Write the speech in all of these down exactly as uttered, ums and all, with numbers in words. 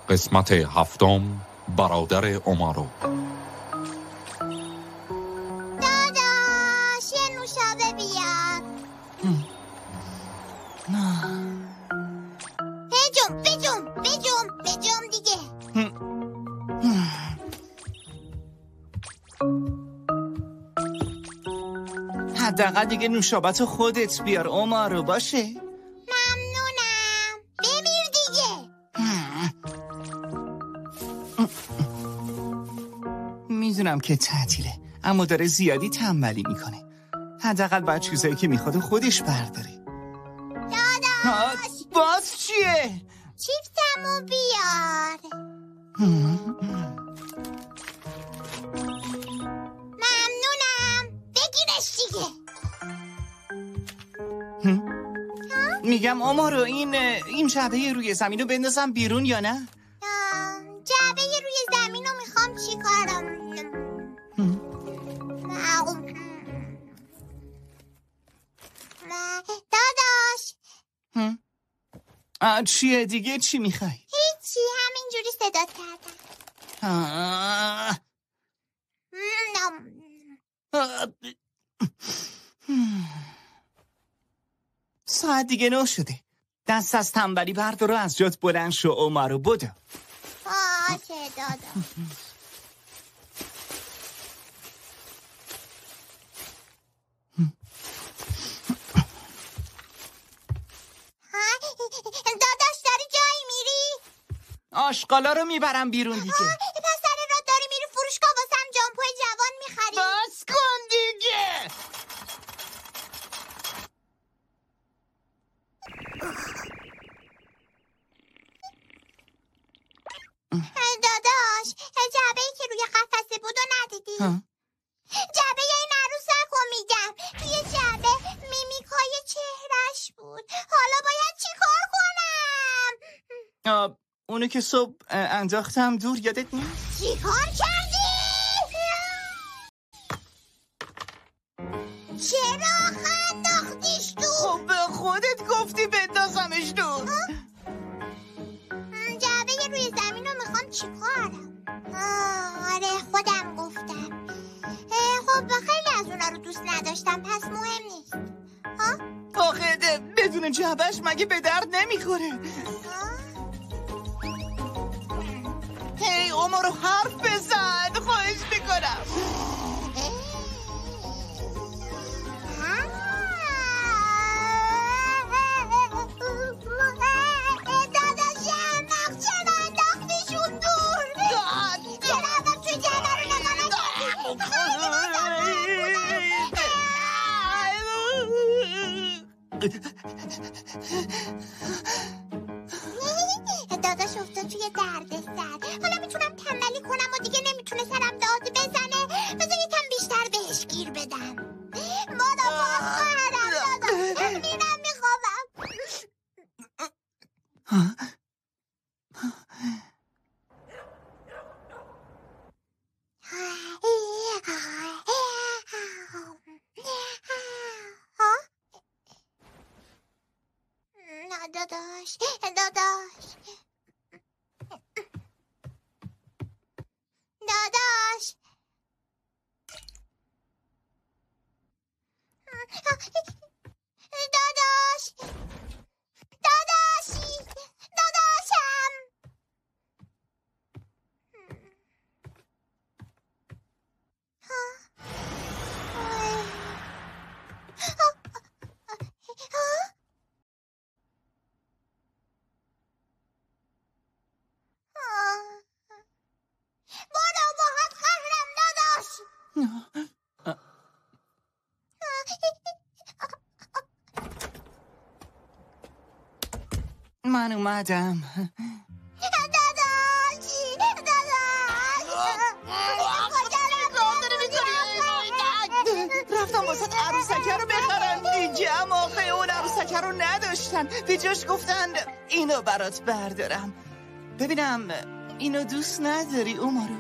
قسمت هفتم، برادر اومارو. داداش یه نوشابه بیار. بجم بجم بجم بجم دیگه. حداقل دیگه نوشابه‌تو خودت بیار اومارو، باشه؟ ممنونم. بمیر دیگه. میدونم که تعطیله، اما داره زیادی تنبلی میکنه. حداقل باید چیزایی که میخواد خودش برداره. داداش باز چیه؟ چیپسمو بیار. ممنونم. بگیرش دیگه. میگم اومارو این این جعبه روی زمین رو بندازم بیرون یا نه؟ جعبه روی زمین رو میخوام چی کارم؟ داداش آه چیه دیگه؟ چی میخوای؟ هیچی، همینجوری صدات کردم. آه. آه. ساعت دیگه نه شده. دست از تنبلی بردار و از جات بلند شو اومارو، بدو. باشه داداش. داداش داری جایی میری؟ آشغالا رو میبرم بیرون دیگه. پس سر راه داری میری فروشگاه واسم جامپوی جوان میخری؟ بس کن دیگه. داداش جعبه‌ای که روی قفسه بود و ندیدی؟ جعبه این عروسک رو میگم. توی جعبه میمیکای چهرش بود. حالا باید چی کار کنم؟ آه اونو که صبح انداختم دور، یادت نیست؟ چی کار کردی؟ چرا انداختیش تو؟ خب به خودت گفتی بندازمش دور. جعبه روی زمین رو میخوام چی کارم؟ آره خودم گفتم. خب خیلی از اونا رو دوست نداشتم، پس مهم نیست. ها؟ آخه بدون جعبهش مگه به درد نمیخوره؟ هی اومارو حرف بزن، خواهش میکنم. داداشم چرا انداختیشون دور؟ چرا اول توی جعبه رو نگاه نکردی؟ داداش افتاد توی درد سر. حالا میتونم تنبلی کنم و دیگه نمیتونه سرم داد بزنه. بذار یکم بیشتر بهش گیر بدم. بادا باز خواهرم داداش، میرم میخوابم. نه داداش داداش داداش داداش داداشی داداشم. برو باهات قهرم داداش. من اومدم. داداشی داداش رفتم واسه عروسکه رو بخرم دیگه، اما آخه اون عروسکه رو نداشتن، به جاش گفتن اینو برات بردارم. ببینم اینو دوست نداری اومارو؟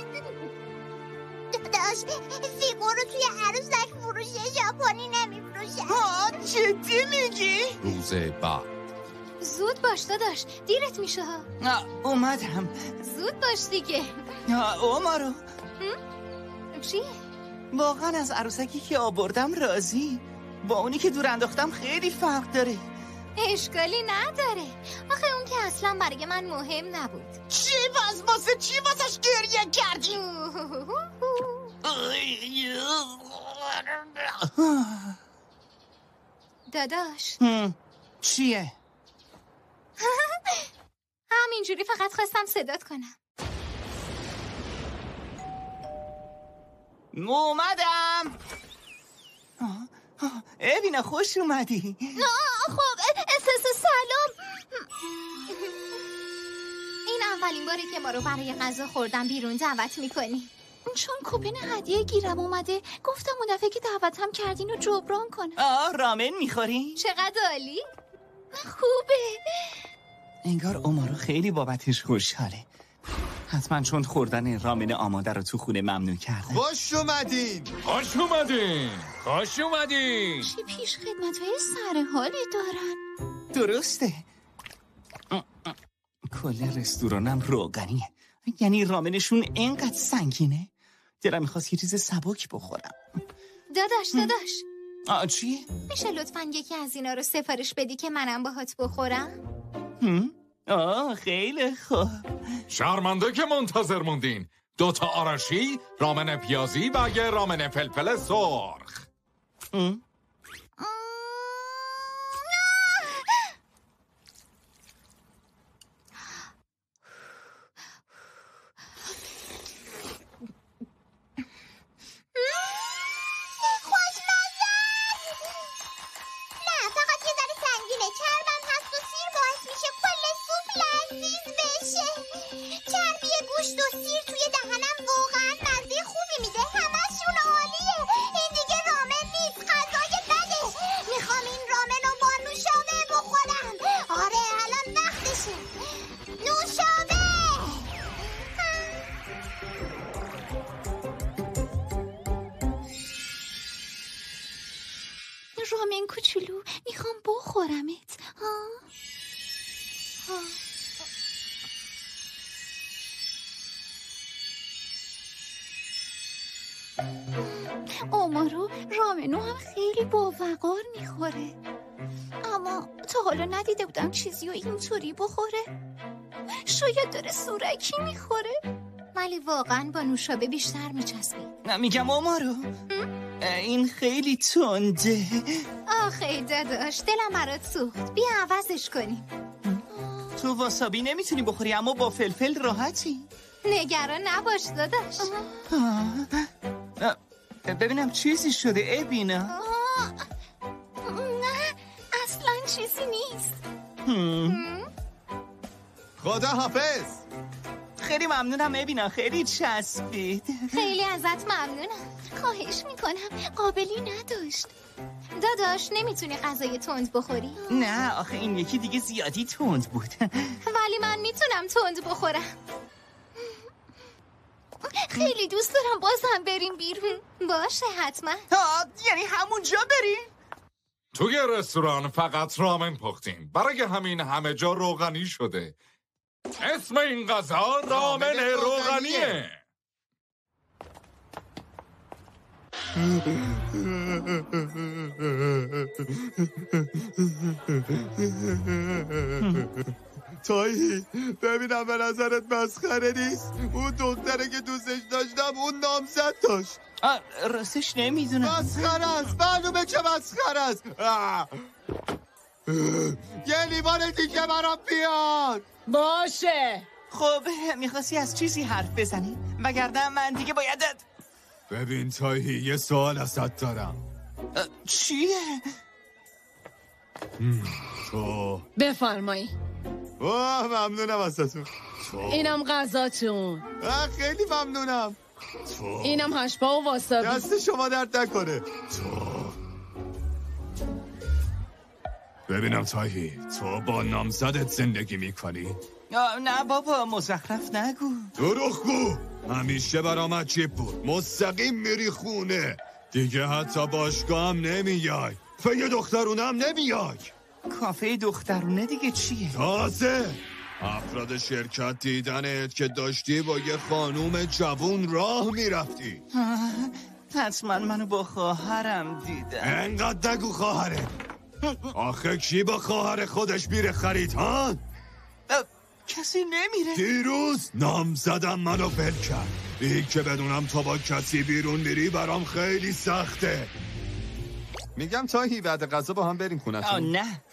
داداش فیگور رو توی عروسک فروشی ژاپنی نمیفروشن. ها جدی میگی؟ روز بعد زود باش داداش، دیرت میشه ها. اومدم. زود باش دیگه. اومارو چی؟ واقعا از عروسکی که آوردم راضی؟ با اونی که دور انداختم خیلی فرق داره. اشکالی نداره، آخه اون که اصلا برای من مهم نبود. چی پس واسه چی واسهش گریه کردی؟ داداش چیه؟ همینجوری فقط خواستم صدات کنم. اومدم. ابینا خوش اومدی. خب سلام. این اولین باری که ما رو برای غذا خوردن بیرون دعوت میکنی. چون کوپن هدیه گیرم اومده گفتم اون دفعه که دعوتم کردین رو جبران کنم. آه رامن میخوری؟ چقدر عالی. خوبه. انگار اومارو خیلی بابتش خوشحاله. حتما چون خوردن رامن آماده رو تو خونه ممنوع کرده. خوش اومدین. خوش اومدین. خوش اومدین. چی پیش خدمت‌های سر حالی دارن. درسته. کل رستورانم روغنیه. یعنی رامنشون اینقدر سنگینه. دلم میخواست یه چیز سبک بخورم. داداش داداش آه چیه؟ میشه لطفاً یکی از اینا رو سفارش بدی که منم باهات بخورم؟ هم؟ آه خیلی خوب. شرمنده که منتظر موندین. دوتا آراشی، رامن پیازی و یه رامن فلفل سرخ. هم؟ رامن کوچولو میخوام بخورمت. ها؟ ها. اومارو رامنو هم خیلی باوقار میخوره، اما تا حالا ندیده بودم چیزی رو اینطوری بخوره. شاید داره سورکی میخوره، ولی واقعا با نوشابه بیشتر میچسبه. میگم اومارو این خیلی تنده. آخه داداش دلم برات سوخت، بیا عوضش کنیم. تو واسابی نمیتونی بخوری اما با فلفل راحتی. نگران نباش داداش. ببینم چیزی شده ابینا. نه اصلا چیزی نیست. خدا حافظ. خیلی ممنونم ابینا، خیلی چسبید. خیلی ازت ممنونم. خواهش میکنم، قابلی نداشت. داداش نمیتونی غذای تند بخوری؟ نه آخه این یکی دیگه زیادی تند بود. ولی من میتونم تند بخورم. خیلی دوست دارم بازم بریم بیرون. باشه حتما. یعنی همونجا بریم؟ توی رستوران فقط رامن پختیم، برای همین همه جا روغنی شده. اسم این غذا رامن روغنیه. تایی ببینم به نظرت مسخره نیست؟ اون دختره که دوستش داشتم اون نامزد داشت. راستش نمیدونم. مسخره است، معلومه که مسخره است. یه لیوان دیگه برام بیاد. باشه. خب میخواستی از چیزی حرف بزنی؟ وگرنه من دیگه باید. ببین تایی یه سوال ازت دارم. چیه؟ تو بفرمایی. اوه ممنونم ازتون. اینم غذاتون. خیلی ممنونم. تو اینم هشپا و واسابی. دست شما درد نکنه. تو ببینم تایی تو با نامزدت زندگی میکنی؟ نه بابا مزخرف نگو. دروغگو. همیشه برام عجیب بود، مستقیم میری خونه دیگه، حتی باشگاه هم نمیای، پی دخترونم نمیای. کافه دخترونه دیگه چیه؟ تازه افراد شرکت دیدنت که داشتی با یه خانوم جوون راه میرفتی. حتما منو با خواهرم دیدن. انقدر نگو خواهره. آخه کی با خواهر خودش میره خرید ها؟ کسی نمیره. دیروز نام زدم منو ول کرد. این که بدونم تو با کسی بیرون میری برام خیلی سخته. میگم تاهی بعد غذا با هم بریم خونتون. آه نه.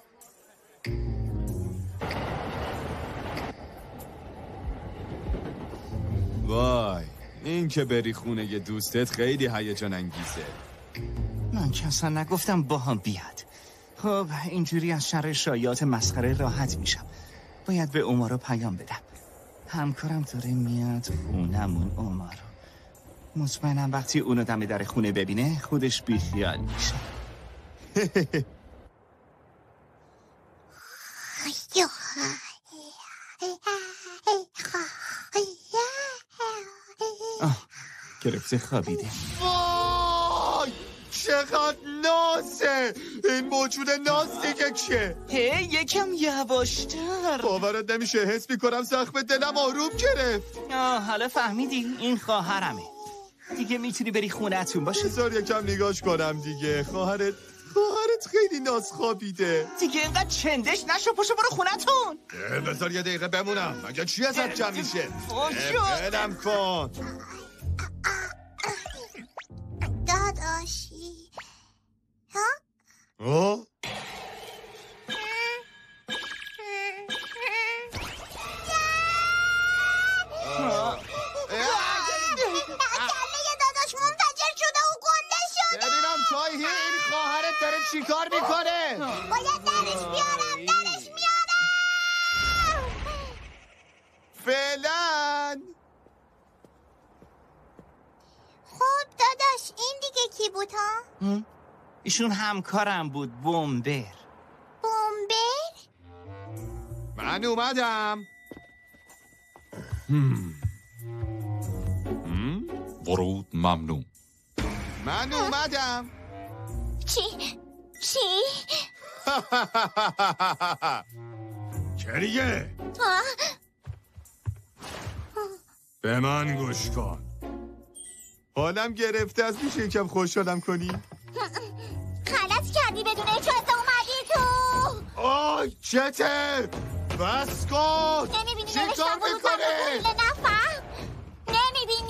وای این که بری خونه ی دوستت خیلی هیجان انگیزه. من که اصلا نگفتم با هم بیاد. خب اینجوری از شر شایعات مسخره راحت میشم. باید به اومارو پیام بدم. همکارم داره میاد خونمون اومارو. مطمئنم وقتی اونو دم در خونه ببینه خودش بیخیال میشه. آه گرفته خوابیده. وای چقدر نازه این موجود ناز دیگه که. هی یکم یواشتر. باورت نمیشه حس میکنم زخم دلم آروم گرفت. آه حالا فهمیدی این خواهرمه. دیگه میتونی بری خونه‌تون باشه. بذار یکم نگاش کنم دیگه. خواهرت خواهرت خیلی ناز خوابیده دیگه اینقدر چندش نشو پاشو برو خونه‌تون. بذار یه دقیقه بمونم مگه چی ازت جمع میشه. بلم کن داداشی. ها؟ آه؟ این خواهرت داره چی کار میکنه؟ باید درش بیارم درش میارم. فعلا خب داداش این دیگه کی بود ها؟ ایشون همکارم بود بومبر. بومبر؟ من اومدم. هم. هم؟ ورود ممنوع. من اومدم. چی؟ چی؟ کریه ها؟ به من گوش کن. حالم گرفته از میشه یکم خوشحالم کنی؟ غلط کردی بدون اجازه اومدی تو. آی چته بس کن. نمیبینی چی نوشتم کار میکنه؟ بروز نفهم؟ نمیبینی؟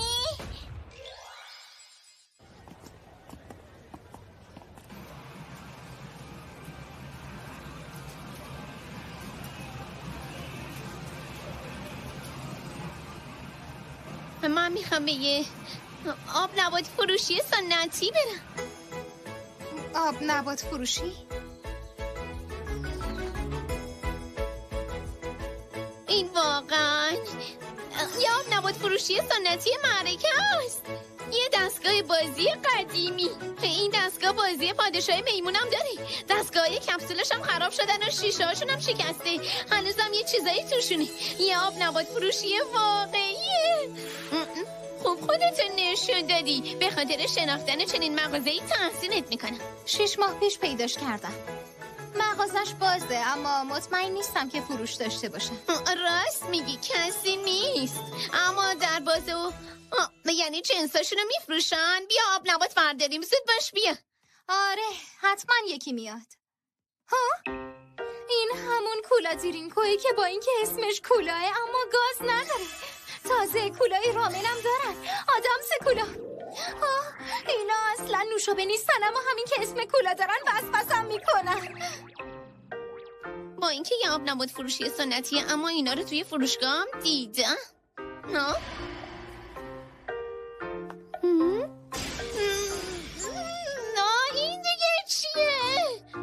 من میخوام به یه آب نبات فروشی سنتی برم. آب نبات فروشی؟ این واقعا یه آب نبات فروشی سنتی معرکه است. یه دستگاه بازی قدیمی. این دستگاه بازی پادشاه میمونم داره. دستگاه کپسولش هم خراب شدن و شیشه هاشون هم شکسته. هنوزم یه چیزایی توشونه. یه آب نبات فروشی واقعیه. خوب خودت نشون دادی. به خاطر شناختن چنین مغازه‌ای تحسینت میکنم. شش ماه پیش پیداش کردم. مغازش بازه اما مطمئن نیستم که فروش داشته باشه. راست میگی کسی نیست. اما در بازه و یعنی جنساشونو میفروشن. بیا آب نبات برداریم. زود باش بیا. آره حتما یکی میاد. ها؟ این همون کولا دیرینکویی که با اینکه اسمش کولاه اما گاز نداره. تازه کولای رامنم دارن. آدامس کولا. آه اینا اصلا نوشابه نیستن اما همین که اسم کولا دارن وسوسم میکنن. با اینکه یه آب نبات فروشی سنتیه اما اینا رو توی فروشگاه هم دیدم. نه؟ نه این دیگه چیه؟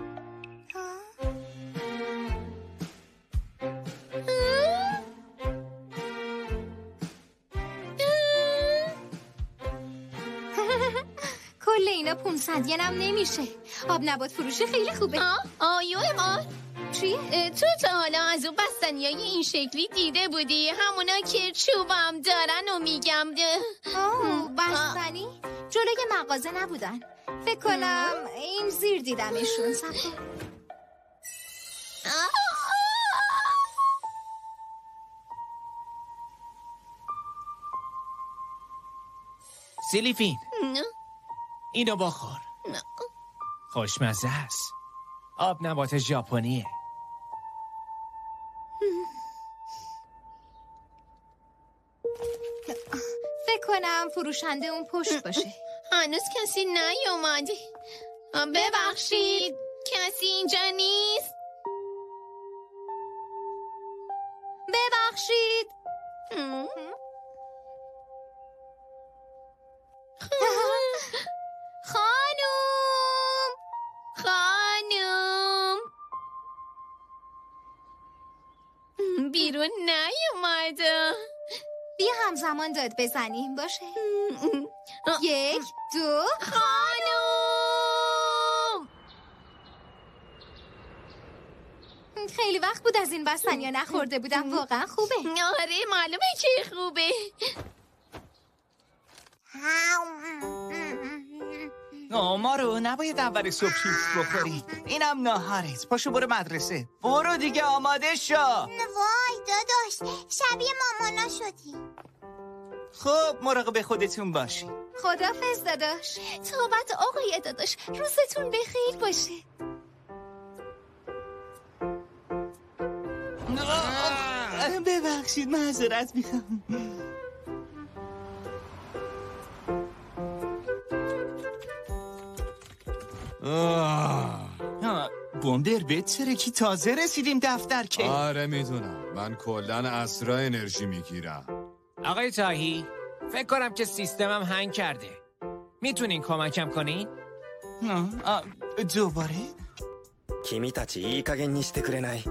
کل اینا پونصد ینم نمیشه. آب نبات فروشی خیلی خوبه. آه آیو امار چی؟ تو تا حالا از اون بستنی های این شکلی دیده بودی؟ همونا که چوبم دارن و میگم ده. آه بستنی؟ جلوی مغازه نبودن. فکر کنم این زیر دیدمشون. صفحه سیلیفین نه اینو بخور. نه خوشمزه است. آب نبات ژاپنیه. فکر کنم فروشنده اون پشت باشه. هنوز کسی نیومده. ببخشید کسی اینجا نیست. ببخشید. خانوم خانوم بیرون نیومده. بیا همزمان داد بزنیم باشه. یک دو خانوم خیلی وقت بود از این بستنیا نخورده بودم. واقعا خوبه. آره معلومه که خوبه. مارو نباید اول صبح چیپس بخوری. اینم ناهارت. پاشو برو مدرسه. برو دیگه آماده شو. وای داداش شبیه مامانا شدی. خب مراقب خودتون باشی. خدافظ داداش. تا بعد آقای داداش. روزتون بخیر باشه. ببخشید معذرت میخوام. بومبر بترکی تازه رسیدیم دفتر که. آره میدونم. من کلن اسرا انرژی میگیرم. آقای تاهی فکر کنم که سیستمم هنگ کرده. میتونین کمکم کنین؟ دوباره؟ 君たちいい加減にしてくれない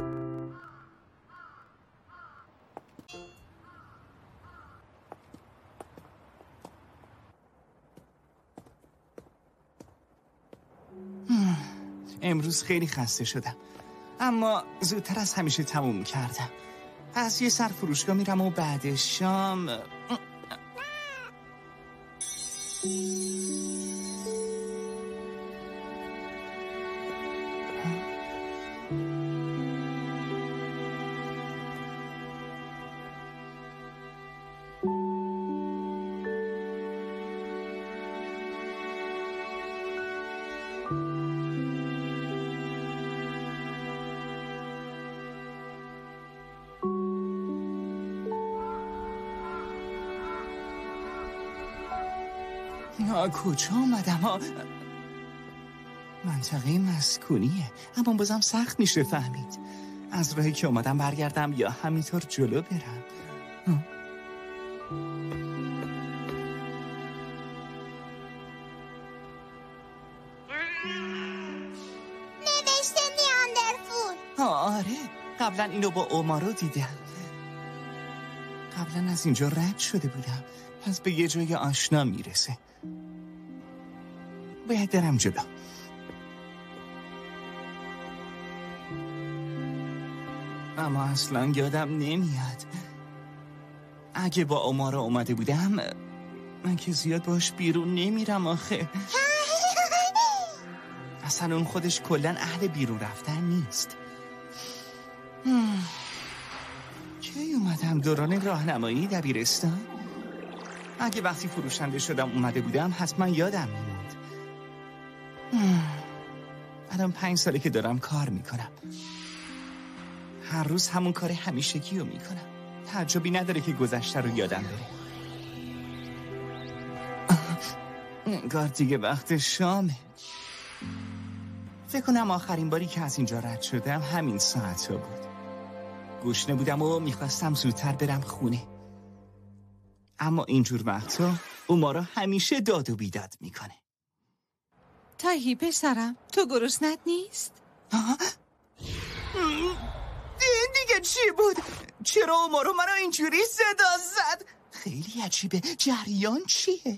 امروز خیلی خسته شدم اما زودتر از همیشه تموم کردم. پس یه سر فروشگاه میرم و بعد شام کجا آمدم؟ منطقه مسکونیه اما بازم سخت میشه فهمید. از راهی که اومدم برگردم یا همینطور جلو برم؟ نوشته نیاندرفول. آره قبلا اینو با اومارو دیدم. قبلا از اینجا رد شده بودم. پس به یه جای آشنا میرسه. باید درم جلو. اما اصلا یادم نمیاد. اگه با اومارو اومده بودم من که زیاد باش بیرون نمیرم آخه. اصلا اون خودش کلن اهل بیرون رفتن نیست. کی اومدم دوران راهنمایی دبیرستان؟ اگه وقتی فروشنده شدم اومده بودم حتما یادم میموند. الان پنج ساله که دارم کار میکنم. هر روز همون کار همیشگی رو میکنم. تعجبی نداره که گذشته رو یادم بره. انگار دیگه وقت شامه. فکر کنم آخرین باری که از اینجا رد شدم همین ساعت ها بود. گشنه بودم و میخواستم زودتر برم خونه. اما اینجور وقتا اومارا همیشه داد و بیداد میکنه. تاهی پسرم تو گرسنت نیست؟ این دیگه چی بود؟ چرا اومارا منو اینجوری صدا زد؟ خیلی عجیبه. جریان چیه؟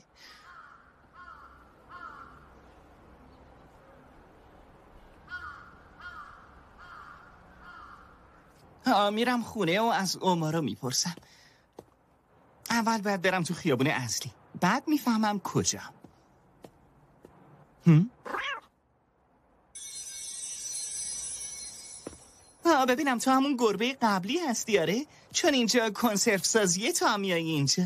میرم خونه و از اومارا میپرسم. اول باید برم تو خیابون اصلی. بعد میفهمم کجا. هم؟ ها ببینم تو همون گربه قبلی هستی آره؟ چون اینجا کنسرو سازیه تو هم میایی اینجا.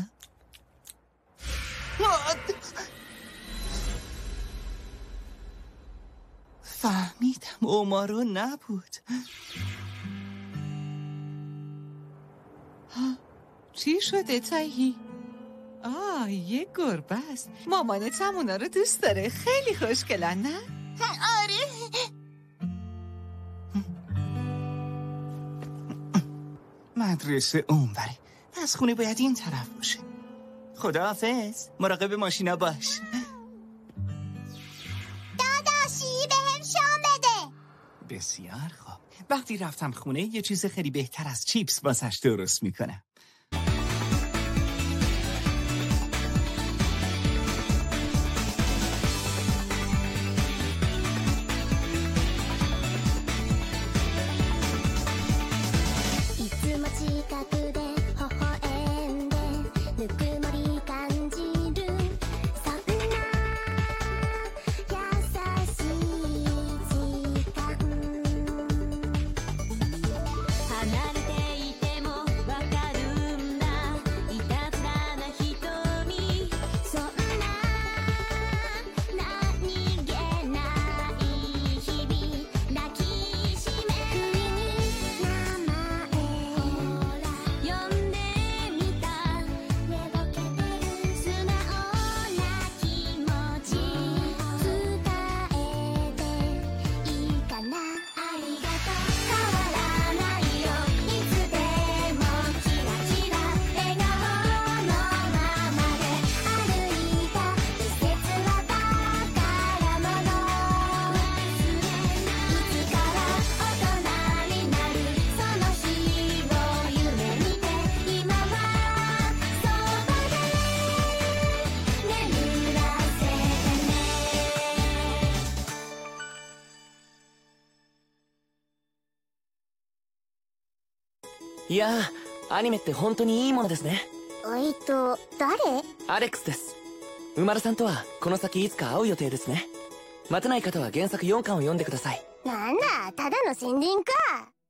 فهمیدم اومارو نبود. چی شده تایهی؟ آه یه گربه است. مامانت هم اونا رو دوست داره. خیلی خوشگلن نه؟ آره. مدرسه اونوره، پس خونه باید این طرف باشه. خداحافظ، مراقب ماشینا باش. داداشی بهم شام بده. بسیار خوب. وقتی رفتم خونه یه چیز خیلی بهتر از چیپس واسش درست میکنم. いやー、アニメって本当にいいものですね。 えっと、誰？ アレックスです。うまるさんとはこの先いつか会う予定ですね。待てない方は原作よんかんを読んでください。 なんだ、ただの宣伝か。